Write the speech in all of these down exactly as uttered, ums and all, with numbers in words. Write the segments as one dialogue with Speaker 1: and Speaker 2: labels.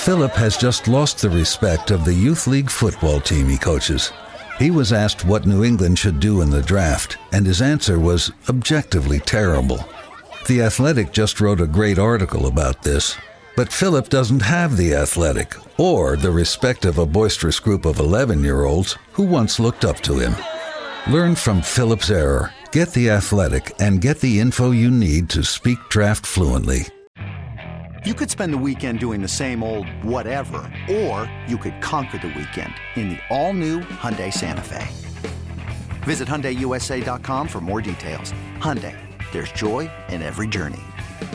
Speaker 1: Philip has just lost the respect of the youth league football team he coaches. He was asked what New England should do in the draft, and his answer was objectively terrible. The Athletic just wrote a great article about this, but Philip doesn't have the Athletic or the respect of a boisterous group of eleven-year-olds who once looked up to him. Learn from Philip's error, get the Athletic, and get the info you need to speak draft fluently.
Speaker 2: You could spend the weekend doing the same old whatever, or you could conquer the weekend in the all-new Hyundai Santa Fe. Visit Hyundai U S A dot com for more details. Hyundai, there's joy in every journey.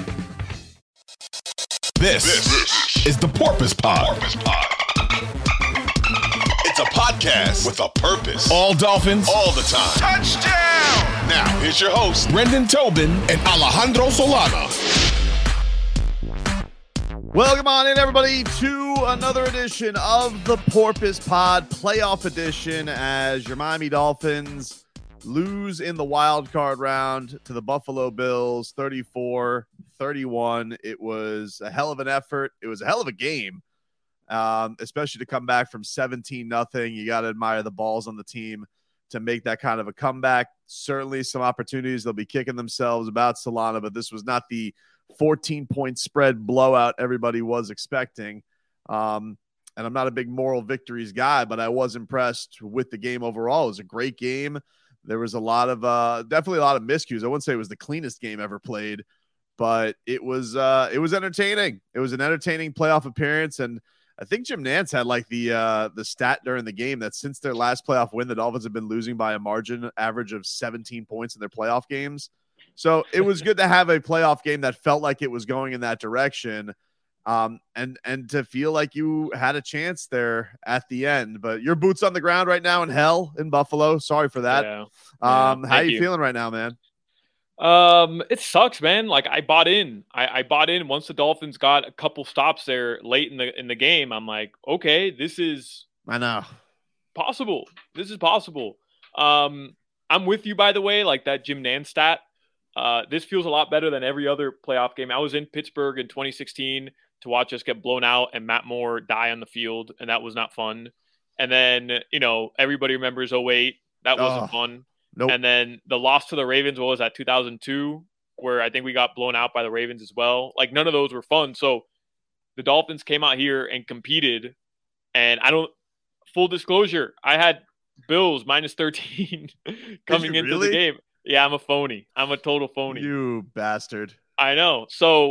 Speaker 3: This, this is the Porpoise Pod. Porpoise Pod. It's a podcast with a purpose. All Dolphins, all the time. Touchdown! Now, here's your host, Brendan Tobin and Alejandro Solana.
Speaker 4: Welcome on in, everybody, to another edition of the Porpoise Pod, playoff edition, as your Miami Dolphins lose in the wild card round to the Buffalo Bills, thirty-four thirty-one. It was a hell of an effort. It was a hell of a game, um, especially to come back from seventeen nothing. You got to admire the balls on the team to make that kind of a comeback. Certainly some opportunities. They'll be kicking themselves about Solana, but this was not the fourteen-point spread blowout everybody was expecting. Um, and I'm not a big moral victories guy, but I was impressed with the game overall. It was a great game. There was a lot of uh, – definitely a lot of miscues. I wouldn't say it was the cleanest game ever played, but it was uh, it was entertaining. It was an entertaining playoff appearance, and I think Jim Nantz had like the uh, the stat during the game that since their last playoff win, the Dolphins have been losing by a margin average of seventeen points in their playoff games. So it was good to have a playoff game that felt like it was going in that direction, um, and and to feel like you had a chance there at the end. But your boots on the ground right now in hell in Buffalo. Sorry for that.
Speaker 5: Yeah.
Speaker 4: Um,
Speaker 5: yeah,
Speaker 4: how are you,
Speaker 5: you
Speaker 4: feeling right now, man?
Speaker 5: Um, it sucks, man. Like I bought in. I, I bought in once the Dolphins got a couple stops there late in the in the game. I'm like, okay, this is
Speaker 4: I know
Speaker 5: possible. This is possible. Um, I'm with you, by the way. Like that Jim Nantz stat. Uh, this feels a lot better than every other playoff game. I was in Pittsburgh in twenty sixteen to watch us get blown out and Matt Moore die on the field, and that was not fun. And then, you know, everybody remembers oh eight. That wasn't
Speaker 4: oh,
Speaker 5: fun.
Speaker 4: Nope.
Speaker 5: And then the loss to the Ravens, what was that, two thousand two, where I think we got blown out by the Ravens as well. Like, none of those were fun. So the Dolphins came out here and competed, and I don't – full disclosure, I had Bills minus thirteen coming into
Speaker 4: really?
Speaker 5: the game. Yeah, I'm a phony. I'm a total phony.
Speaker 4: You bastard.
Speaker 5: I know. So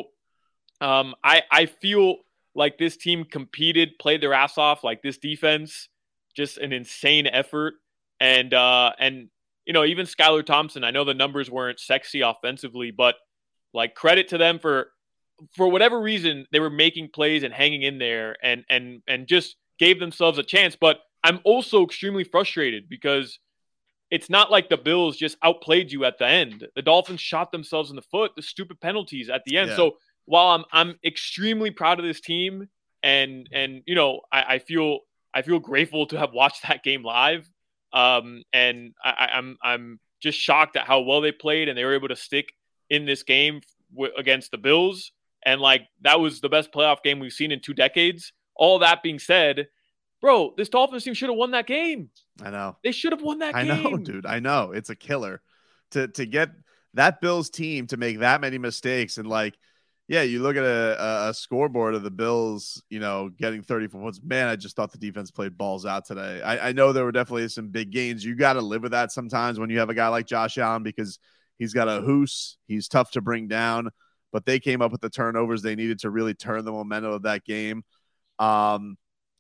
Speaker 5: um, I I feel like this team competed, played their ass off. Like this defense, just an insane effort. And, uh, and you know, even Skylar Thompson, I know the numbers weren't sexy offensively, but like credit to them for for whatever reason, they were making plays and hanging in there and and and just gave themselves a chance. But I'm also extremely frustrated because it's not like the Bills just outplayed you at the end. The Dolphins shot themselves in the foot, the stupid penalties at the end.
Speaker 4: Yeah.
Speaker 5: So while I'm I'm extremely proud of this team and and you know, I, I feel I feel grateful to have watched that game live. Um, and I, I'm I'm just shocked at how well they played and they were able to stick in this game w- against the Bills. And like that was the best playoff game we've seen in two decades. All that being said, bro, this Dolphins team should have won that game.
Speaker 4: I know.
Speaker 5: They should have won that
Speaker 4: I
Speaker 5: game.
Speaker 4: know, dude. I know. It's a killer to to get that Bills team to make that many mistakes. And like, yeah, you look at a, a scoreboard of the Bills, you know, getting thirty-four points. Man, I just thought the defense played balls out today. I, I know there were definitely some big gains. You got to live with that sometimes when you have a guy like Josh Allen because he's got a hoose. He's tough to bring down. But they came up with the turnovers they needed to really turn the momentum of that game. Um,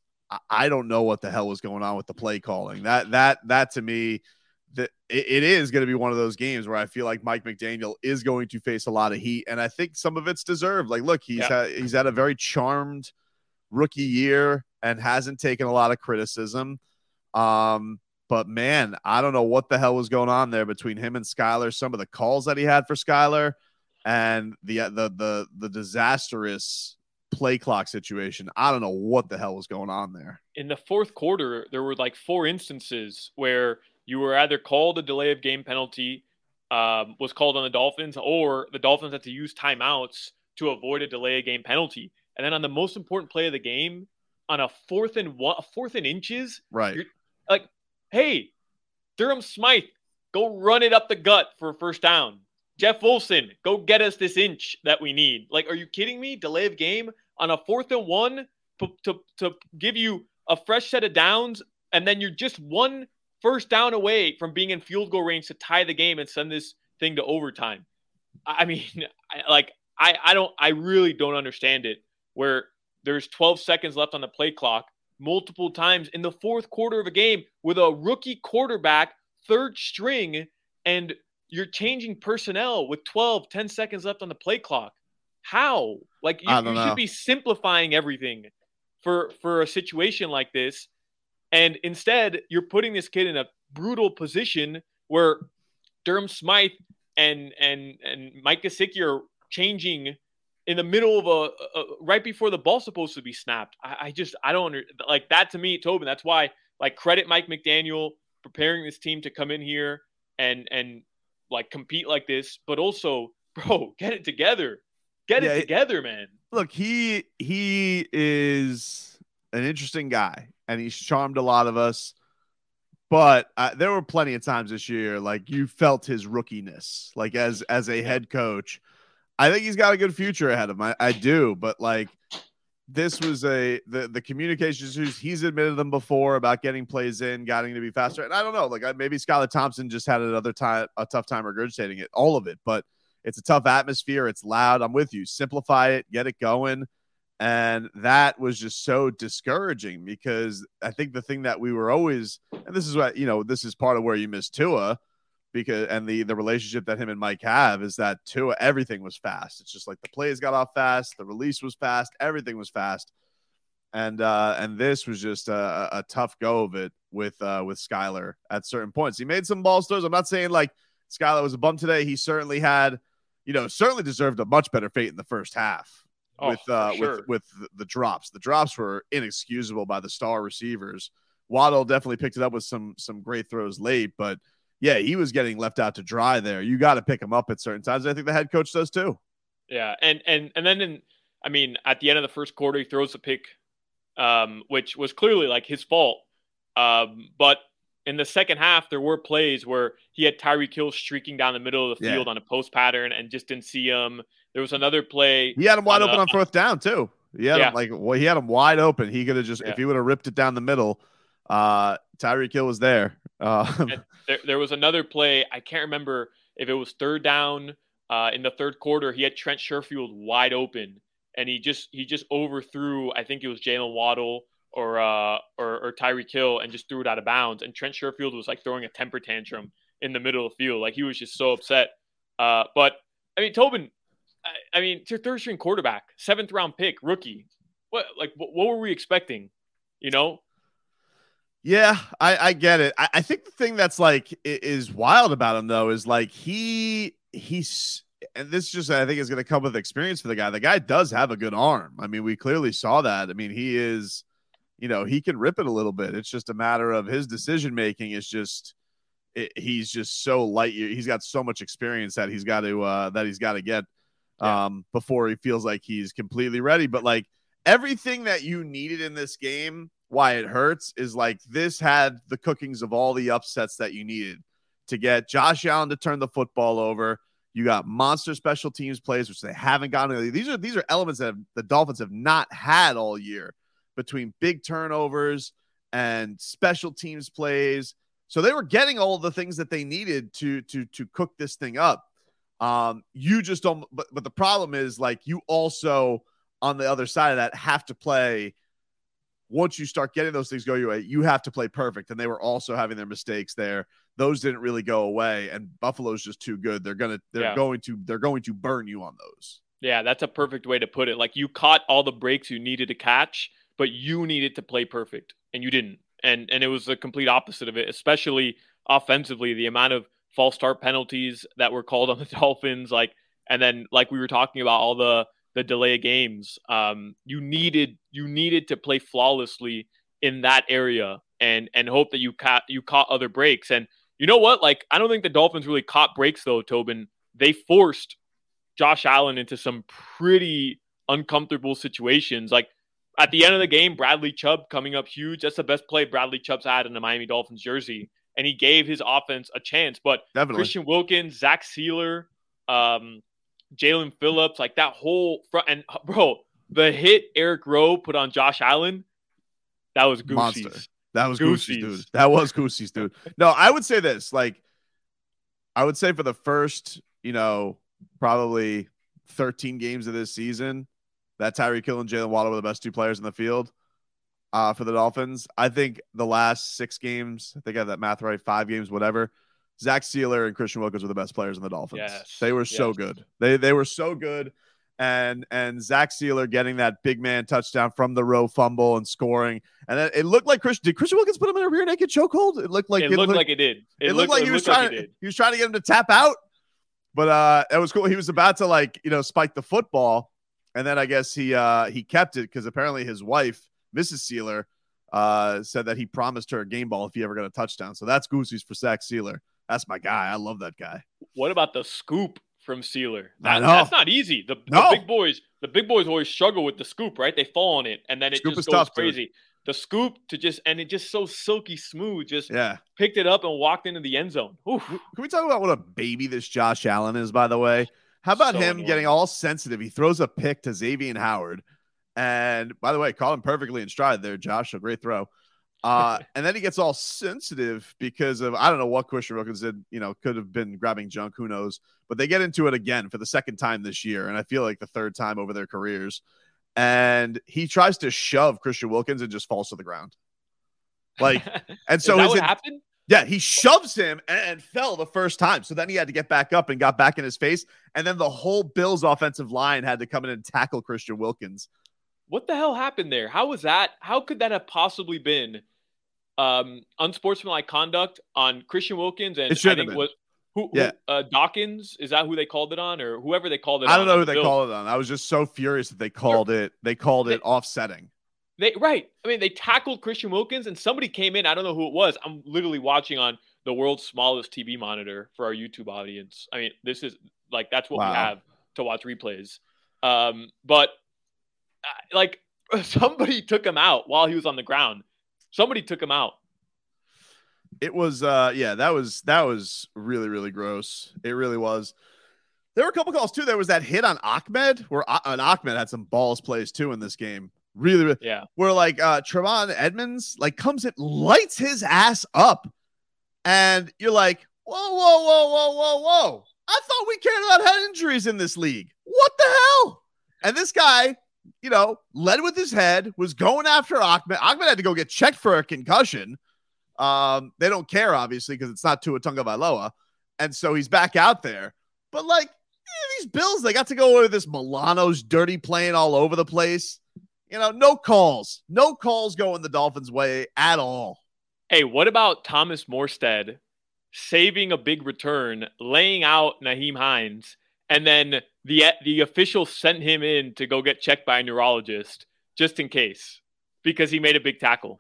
Speaker 4: I don't know what the hell was going on with the play calling. That that that to me, that it, it is going to be one of those games where I feel like Mike McDaniel is going to face a lot of heat, and I think some of it's deserved. Like, look, he's
Speaker 5: yeah.
Speaker 4: had, he's had a very charmed rookie year and hasn't taken a lot of criticism. Um, but man, I don't know what the hell was going on there between him and Skylar. Some of the calls that he had for Skylar and the the the the disastrous play clock situation. I don't know what the hell was going on there.
Speaker 5: In the fourth quarter, there were like four instances where you were either called a delay of game penalty, um, was called on the Dolphins, or the Dolphins had to use timeouts to avoid a delay of game penalty. And then on the most important play of the game, on a fourth and one, fourth and inches,
Speaker 4: right?
Speaker 5: You're like, hey, Durham Smythe, go run it up the gut for a first down. Jeff Wilson, go get us this inch that we need. Like, are you kidding me? Delay of game on a fourth and one to, to, to give you a fresh set of downs, and then you're just one first down away from being in field goal range to tie the game and send this thing to overtime. I mean, I, like, I, I don't, I really don't understand it, where there's twelve seconds left on the play clock multiple times in the fourth quarter of a game with a rookie quarterback, third string, and you're changing personnel with twelve, ten seconds left on the play clock. How? Like, you, you should be simplifying everything for, for a situation like this. And instead, you're putting this kid in a brutal position where Durham Smythe and and and Mike Gesicki are changing in the middle of a, a right before the ball's supposed to be snapped. I, I just I don't under, like that to me, Tobin. That's why, like, credit Mike McDaniel preparing this team to come in here and and like compete like this, but also, bro, get it together, get yeah, it together, man.
Speaker 4: Look, he he is an interesting guy, and he's charmed a lot of us. But uh, there were plenty of times this year, like, you felt his rookiness, like as as a head coach. I think he's got a good future ahead of him. I, I do, but like, this was a the the communications issues. He's admitted them before about getting plays in, getting to be faster. And I don't know, like, maybe Skylar Thompson just had another time a tough time regurgitating it, all of it. But it's a tough atmosphere. It's loud. I'm with you. Simplify it, get it going. And that was just so discouraging, because I think the thing that we were always, and this is what, you know, this is part of where you miss Tua, because, and the, the relationship that him and Mike have is that Tua, everything was fast. It's just like the plays got off fast. The release was fast. Everything was fast. And, uh, and this was just a, a tough go of it with, uh, with Skylar at certain points. He made some ball throws. I'm not saying like Skylar was a bum today. He certainly had, you know, certainly deserved a much better fate in the first half.
Speaker 5: Oh,
Speaker 4: with uh
Speaker 5: sure.
Speaker 4: with with the drops. The drops were inexcusable by the star receivers. Waddle definitely picked it up with some some great throws late, but yeah, he was getting left out to dry there. You got to pick him up at certain times. I think the head coach does too.
Speaker 5: Yeah, and and and then in, I mean, at the end of the first quarter, he throws a pick, um, which was clearly like his fault. Um, but in the second half, there were plays where he had Tyreek Hill streaking down the middle of the field yeah. on a post pattern and just didn't see him. There was another play.
Speaker 4: He had him wide on open a, on fourth down too. He had yeah. him like, well, he had him wide open. He could have just, yeah. if he would have ripped it down the middle, uh, Tyreek Hill was there. Uh,
Speaker 5: there. There was another play. I can't remember if it was third down uh, in the third quarter. He had Trent Sherfield wide open, and he just he just overthrew. I think it was Jalen Waddle or uh or, or Tyreek Hill, and just threw it out of bounds. And Trent Sherfield was like throwing a temper tantrum in the middle of the field. Like, he was just so upset. Uh, but I mean, Tobin, I, I mean, it's your third string quarterback, seventh round pick, rookie. What like what, what were we expecting? You know?
Speaker 4: Yeah, I, I get it. I, I think the thing that's like is wild about him though is like he he's and this just I think is going to come with experience for the guy. The guy does have a good arm. I mean, we clearly saw that. I mean, he is. You know, he can rip it a little bit. It's just a matter of his decision making is just it, he's just so light. He's got so much experience that he's got to uh, that he's got to get
Speaker 5: yeah.
Speaker 4: um, before he feels like he's completely ready. But like everything that you needed in this game, why it hurts is like this had the cookings of all the upsets that you needed to get Josh Allen to turn the football over. You got monster special teams plays, which they haven't gotten. These are these are elements that have, the Dolphins have not had all year. Between big turnovers and special teams plays. So they were getting all the things that they needed to, to, to cook this thing up. Um, you just don't, but, but the problem is like, you also on the other side of that have to play. Once you start getting those things go your way, you have to play perfect. And they were also having their mistakes there. Those didn't really go away, and Buffalo's just too good. They're going to, they're yeah. going to, they're going to burn you on those.
Speaker 5: Yeah. That's a perfect way to put it. Like, you caught all the breaks you needed to catch, but you needed to play perfect, and you didn't. And and it was the complete opposite of it, especially offensively. The amount of false start penalties that were called on the Dolphins, like, and then like we were talking about all the the delay games. Um, you needed you needed to play flawlessly in that area, and and hope that you caught you caught other breaks. And you know what? Like, I don't think the Dolphins really caught breaks though, Tobin. They forced Josh Allen into some pretty uncomfortable situations. Like at the end of the game, Bradley Chubb coming up huge. That's the best play Bradley Chubb's had in the Miami Dolphins jersey. And he gave his offense a chance. But Definitely. Christian Wilkins, Zach Sealer, um, Jalen Phillips, like that whole front. And, bro, the hit Eric Rowe put on Josh Allen, that was Goosey's.
Speaker 4: Monster. That was Goosey's, dude. That was Goosey's, dude. No, I would say this. Like, I would say for the first, you know, probably thirteen games of this season, that Tyreek Hill and Jalen Waddle were the best two players in the field uh, for the Dolphins. I think the last six games, I think I have that math right, five games, whatever, Zach Sealer and Christian Wilkins were the best players in the Dolphins.
Speaker 5: Yes.
Speaker 4: They were so
Speaker 5: yes.
Speaker 4: good. They they were so good. And and Zach Sealer getting that big man touchdown from the row fumble and scoring. And then it looked like Christian, did Christian Wilkins put him in a rear naked chokehold? It looked like
Speaker 5: it, it looked, looked like it did.
Speaker 4: It, it looked, looked like he was trying like he was trying to get him to tap out. But uh it was cool. He was about to like, you know, spike the football. And then I guess he uh he kept it because apparently his wife, Missus Sealer, uh said that he promised her a game ball if he ever got a touchdown. So that's Goosey's for Zach Sealer. That's my guy. I love that guy.
Speaker 5: What about the scoop from Sealer? That, that's not easy. The,
Speaker 4: no.
Speaker 5: the big boys, the big boys always struggle with the scoop, right? They fall on it, and then it
Speaker 4: scoop
Speaker 5: just goes
Speaker 4: tough,
Speaker 5: crazy.
Speaker 4: Dude.
Speaker 5: The scoop to just and it just so silky smooth, just
Speaker 4: yeah.
Speaker 5: picked it up and walked into the end zone. Oof.
Speaker 4: Can we talk about what a baby this Josh Allen is, by the way? How about so him annoying. Getting all sensitive? He throws a pick to Xavier Howard. And by the way, caught him perfectly in stride there, Josh. A great throw. Uh, and then he gets all sensitive because of, I don't know what Christian Wilkins did, you know, could have been grabbing junk, who knows, but they get into it again for the second time this year. And I feel like the third time over their careers. And he tries to shove Christian Wilkins and just falls to the ground. Like, and so
Speaker 5: Is that
Speaker 4: is
Speaker 5: what
Speaker 4: it,
Speaker 5: happened?
Speaker 4: Yeah, he shoves him and fell the first time. So then he had to get back up and got back in his face. And then the whole Bills offensive line had to come in and tackle Christian Wilkins.
Speaker 5: What the hell happened there? How was that? How could that have possibly been um, unsportsmanlike conduct on Christian Wilkins? And
Speaker 4: it should
Speaker 5: I think
Speaker 4: have been.
Speaker 5: was who,
Speaker 4: yeah.
Speaker 5: who uh, Dawkins? Is that who they called it on, or whoever they called it?
Speaker 4: I don't
Speaker 5: on,
Speaker 4: know
Speaker 5: on
Speaker 4: who
Speaker 5: the
Speaker 4: they
Speaker 5: Bills.
Speaker 4: called it on. I was just so furious that they called it. They called it
Speaker 5: they,
Speaker 4: offsetting.
Speaker 5: They right. I mean, they tackled Christian Wilkins, and somebody came in. I don't know who it was. I'm literally watching on the world's smallest T V monitor for our YouTube audience. I mean, this is like that's what
Speaker 4: wow.
Speaker 5: we have to watch replays. Um, but uh, like. Somebody took him out while he was on the ground. Somebody took him out.
Speaker 4: It was, uh, yeah, that was that was really, really gross. It really was. There were a couple calls too. There was that hit on Ahmed, where uh, and Ahmed had some balls plays too in this game. Really, really,
Speaker 5: yeah.
Speaker 4: Where like uh, Trevon Edmonds like comes in, lights his ass up, and you're like, whoa, whoa, whoa, whoa, whoa, whoa! I thought we cared about head injuries in this league. What the hell? And this guy, you know, led with his head, was going after Ahmed. Ahmed had to go get checked for a concussion. Um, they don't care, obviously, because it's not Tua Tagovailoa. And so he's back out there. But, like, yeah, these Bills, they got to go over this Milano's dirty playing all over the place. You know, no calls. No calls going the Dolphins' way at all.
Speaker 5: Hey, what about Thomas Morstead saving a big return, laying out Nyheim Hines, and then the the official sent him in to go get checked by a neurologist just in case because he made a big tackle.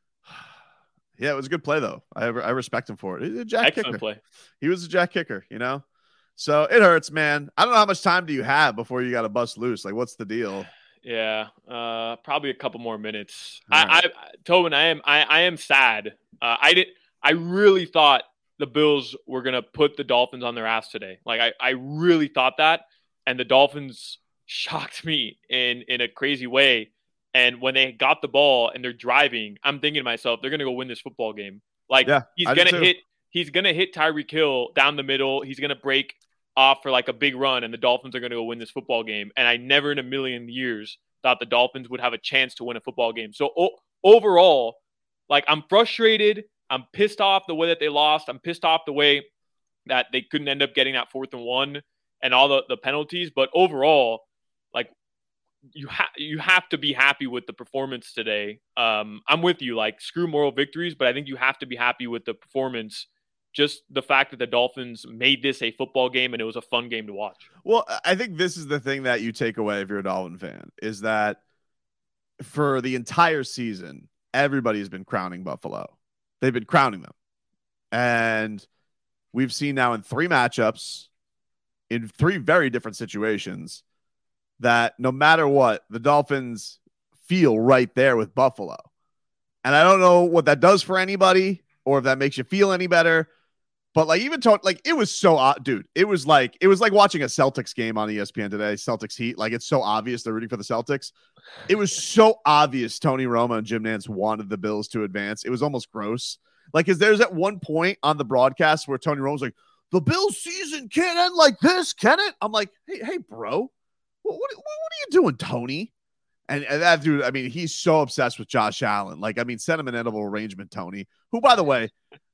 Speaker 4: Yeah, it was a good play, though. I I respect him for it. He's a jack
Speaker 5: Excellent
Speaker 4: kicker.
Speaker 5: play.
Speaker 4: He was a jack kicker, you know? So it hurts, man. I don't know how much time do you have before you got to bust loose. Like, what's the deal?
Speaker 5: Yeah, uh, probably a couple more minutes.
Speaker 4: All
Speaker 5: I,
Speaker 4: right.
Speaker 5: I, Tobin, I am I, I am sad. Uh, I did. I really thought the Bills were gonna put the Dolphins on their ass today. Like I, I really thought that. And the Dolphins shocked me in, in a crazy way. And when they got the ball and they're driving, I'm thinking to myself, they're going to go win this football game. Like
Speaker 4: yeah,
Speaker 5: he's going to hit, he's going to hit Tyreek Hill down the middle. He's going to break off for like a big run and the Dolphins are going to go win this football game. And I never in a million years thought the Dolphins would have a chance to win a football game. So o- overall, like I'm frustrated. I'm pissed off the way that they lost. I'm pissed off the way that they couldn't end up getting that fourth and one. And all the, the penalties, but overall, like you have you have to be happy with the performance today. Um, I'm with you, like screw moral victories, but I think you have to be happy with the performance. Just the fact that the Dolphins made this a football game and it was a fun game to watch.
Speaker 4: Well, I think this is the thing that you take away if you're a Dolphin fan is that for the entire season, everybody's been crowning Buffalo. They've been crowning them, and we've seen now in three matchups. In three very different situations, that no matter what, the Dolphins feel right there with Buffalo. And I don't know what that does for anybody or if that makes you feel any better. But like even to, like it was so odd, dude. It was like it was like watching a Celtics game on E S P N today. Celtics Heat. Like it's so obvious they're rooting for the Celtics. It was so obvious Tony Romo and Jim Nantz wanted the Bills to advance. It was almost gross. Like, because there's at one point on the broadcast where Tony Romo's like, "The Bills season can't end like this, can it?" I'm like, "Hey, hey, bro, what what, what are you doing, Tony?" And, and that dude, I mean, he's so obsessed with Josh Allen. Like, I mean, send him an edible arrangement, Tony. Who, by the way.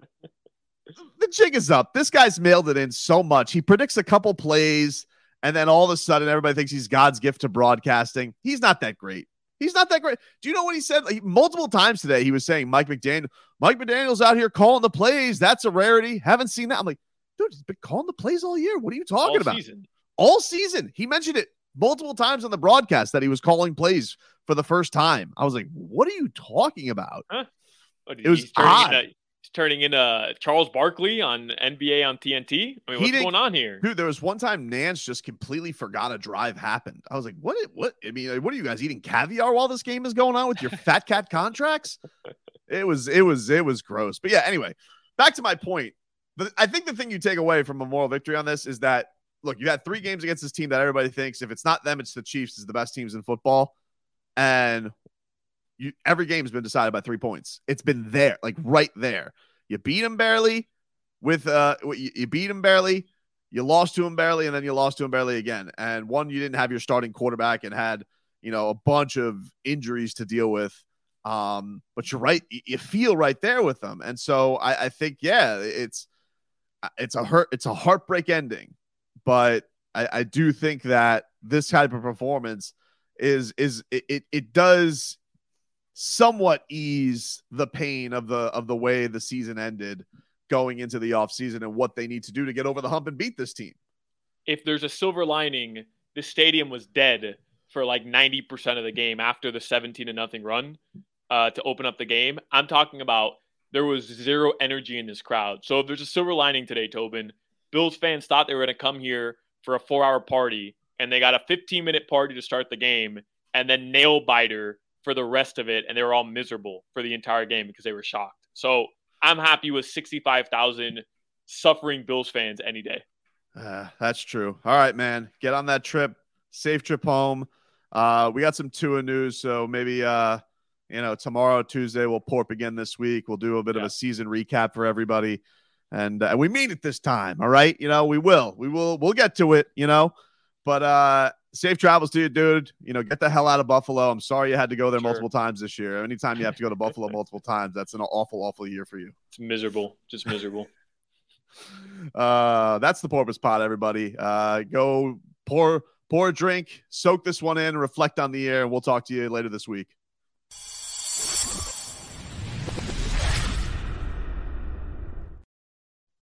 Speaker 4: The jig is up. This guy's mailed it in so much. He predicts a couple plays, and then all of a sudden, everybody thinks he's God's gift to broadcasting. He's not that great. He's not that great. Do you know what he said? Like, multiple times today, he was saying Mike McDaniel, Mike McDaniel's out here calling the plays. That's a rarity. Haven't seen that. I'm like, dude, he's been calling the plays all year. What are you talking
Speaker 5: all
Speaker 4: about?
Speaker 5: Season.
Speaker 4: All season. He mentioned it multiple times on the broadcast that he was calling plays for the first time. I was like, what are you talking about?
Speaker 5: Huh? Oh,
Speaker 4: it was odd.
Speaker 5: Into- turning in uh Charles Barkley on N B A on T N T. I mean, what's going on here?
Speaker 4: Dude, there was one time Nance just completely forgot a drive happened. I was like, what? What? I mean, what are you guys eating caviar while this game is going on with your fat cat contracts? It was, it was, it was gross. But yeah, anyway, back to my point. The, I think the thing you take away from a moral victory on this is that, look, you had three games against this team that everybody thinks, if it's not them, it's the Chiefs, is the best teams in football. And You, every game has been decided by three points. It's been there, like right there. You beat him barely with uh, you, you beat him barely. You lost to him barely, and then you lost to him barely again. And one, you didn't have your starting quarterback and had, you know, a bunch of injuries to deal with. Um, but you're right. You, you feel right there with them. And so I, I think, yeah, it's, it's a hurt, it's a heartbreak ending, but I, I do think that this type of performance is, is it, it, it does somewhat ease the pain of the of the way the season ended going into the offseason and what they need to do to get over the hump and beat this team.
Speaker 5: If there's a silver lining, the stadium was dead for like ninety percent of the game after the seventeen to nothing run uh, to open up the game. I'm talking about there was zero energy in this crowd. So if there's a silver lining today, Tobin, Bills fans thought they were going to come here for a four-hour party, and they got a fifteen-minute party to start the game, and then nail biter for the rest of it, and they were all miserable for the entire game because they were shocked. So I'm happy with sixty-five thousand suffering Bills fans any day.
Speaker 4: Uh, that's true. All right, man. Get on that trip. Safe trip home. Uh, we got some Tua news, so maybe uh, you know, tomorrow, Tuesday, we'll Porp again this week. We'll do a bit yeah. of a season recap for everybody, and uh, we mean it this time. All right, you know, we will, we will, we'll get to it. You know, but uh. Safe travels to you, dude. You know, get the hell out of Buffalo. I'm sorry you had to go there sure. multiple times this year. Anytime you have to go to Buffalo multiple times, that's an awful, awful year for you.
Speaker 5: It's miserable. Just miserable.
Speaker 4: uh, that's the Porpoise Pod, everybody. Uh, go pour, pour a drink, soak this one in, reflect on the air, and we'll talk to you later this week.